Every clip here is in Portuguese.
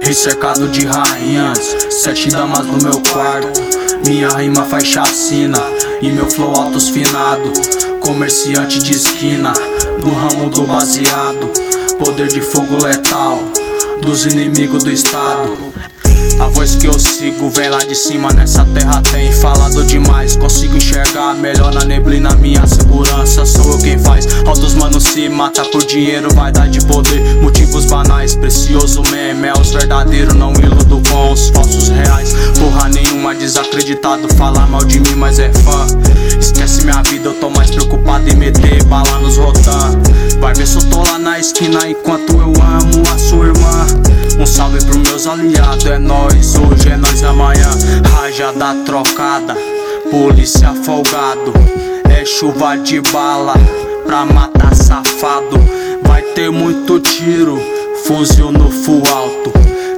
Rei cercado de rainhas, 7 damas no meu quarto. Minha rima faz chacina e meu flow altos finado. Comerciante de esquina, no ramo do baseado. Poder de fogo letal, dos inimigos do estado. A voz que eu sigo vem lá de cima, nessa terra tem falado demais. Consigo enxergar melhor na neblina, minha segurança sou eu quem faz. Altos manos se mata por dinheiro, vaidade de poder, motivos banais. Precioso meme é os verdadeiros, não iludo com os falsos reais. Porra nenhuma, desacreditado, fala mal de mim, mas é fã. Esquece minha vida, eu tô mais preocupado em meter bala nos rotan. Vai ver se eu tô lá na esquina enquanto eu amo a sua irmã. Um salve pros meus aliados, é nóis, hoje é nós amanhã. Rajada trocada, polícia folgado. É chuva de bala pra matar safado. Vai ter muito tiro, fuzil no full alto.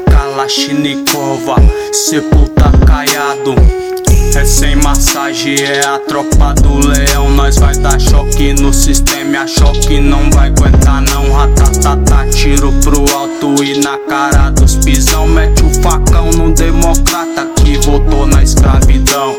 Kalashnikova, sepulta caiado. É sem massagem, é a tropa do leão. Nós vai dar choque no sistema, achou que não vai aguentar não. Ratatata, tiro pro alto e na cara dos pisão. Mete o facão no democrata que voltou na escravidão.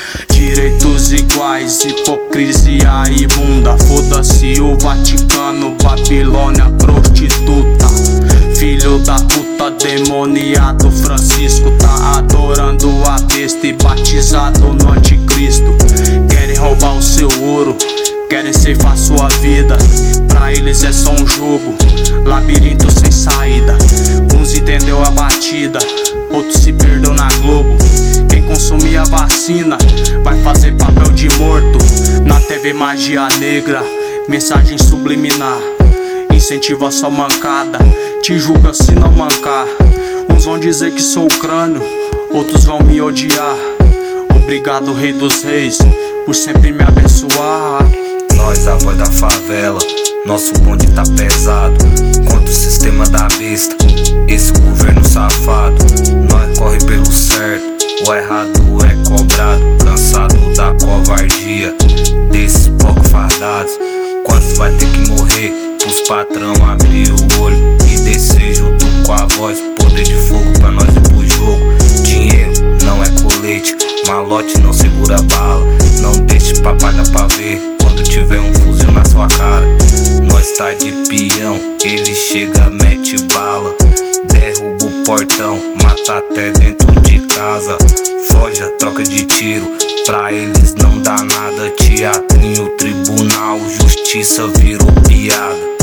Direitos iguais, hipocrisia e bunda. Foda-se o Vaticano, Babilônia, prostituta. Filho da puta, demoniado Francisco tá adorando a besta e batizado no anticristo. Querem roubar o seu ouro, querem ceifar sua vida. Pra eles é só um jogo, labirinto sem saída. Uns entendeu a batida, outros se perdeu na Globo. Quem consumir a vacina vai fazer papel de morto. Na TV magia negra, mensagem subliminar. Incentiva sua mancada, te julga se não mancar. Uns vão dizer que sou crânio, outros vão me odiar. Obrigado, rei dos reis, por sempre me abençoar. Nós, a voz da favela, nosso bonde tá pesado. Contra o sistema da besta, esse governo safado. Nós corre pelo certo, o errado é cobrado. Cansado da covardia desses pouco fardados. Quantos vai ter que morrer os patrão abrir o olho e descer junto com a voz. Poder de fogo pra nós ir pro jogo. Dinheiro não é colete, malote não segura bala. Não deixe pra pagar pra ver quando tiver um fuzil na sua cara. Nós tá de peão, ele chega, mete bala. Derruba o portão, mata até dentro de casa. Foge a troca de tiro, pra eles não dá nada. Teatrinho, tribunal, justiça virou piada.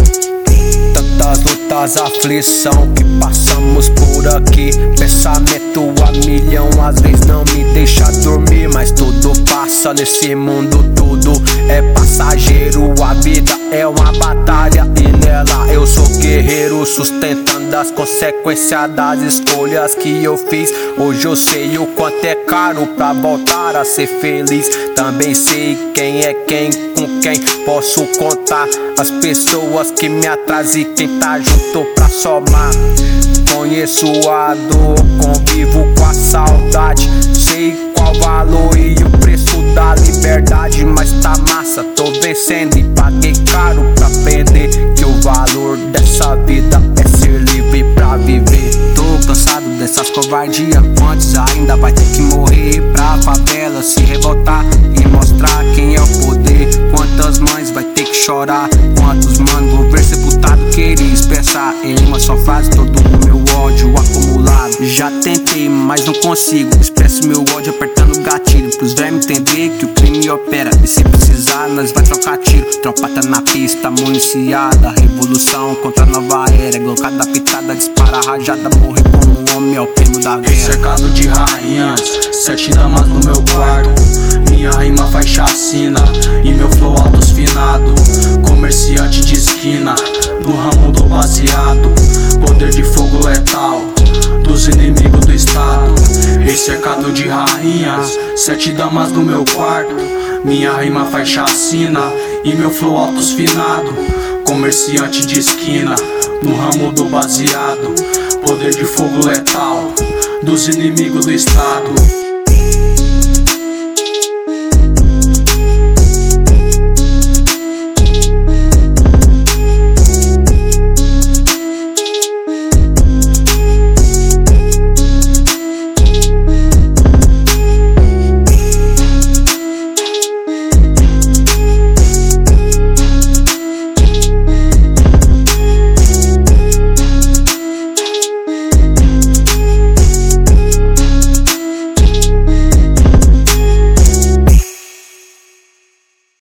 Tantas lutas, aflição que passamos por aqui. Pensamento a milhão, às vezes não me deixa dormir. Mas tudo passa nesse mundo, tudo é passageiro. A vida é uma batalha e nela eu sou guerreiro, sustentando as consequências das escolhas que eu fiz. Hoje eu sei o quanto é caro pra voltar a ser feliz. Também sei quem é quem, com quem posso contar. As pessoas que me atrasam e quem tá junto pra somar. Conheço a dor, convivo com a saudade. Sei qual valor e o preço da liberdade. Mas tá massa, tô vencendo e paguei caro pra aprender que o valor dessa vida é ser livre pra viver. Tô cansado dessas covardias, quantos ainda vai ter que morrer pra favela se revoltar e mostrar quem é o poder. Quantas mães vai ter que chorar, quantos manos vou ver sepultado. Queria expressar em uma só frase todo o meu ódio acumulado. Já tentei, mas não consigo. Expresso meu ódio apertando o gatilho pros vermes entender que o crime opera. E se precisar, nós vai trocar tiro. Tropa tá na pista, municiada. Revolução contra a nova era. Glocada pitada, dispara rajada. Morrer como um homem é o prêmio da guerra. Cercado de rainhas, 7 damas no meu quarto. Minha rima faz chacina e meu flow altos finado. Comerciante de esquina, no ramo do baseado. Poder de fogo letal, dos inimigos do estado. Rei cercado de rainhas, 7 damas no meu quarto. Minha rima faz chacina e meu flow altos finado. Comerciante de esquina, no ramo do baseado. Poder de fogo letal, dos inimigos do estado.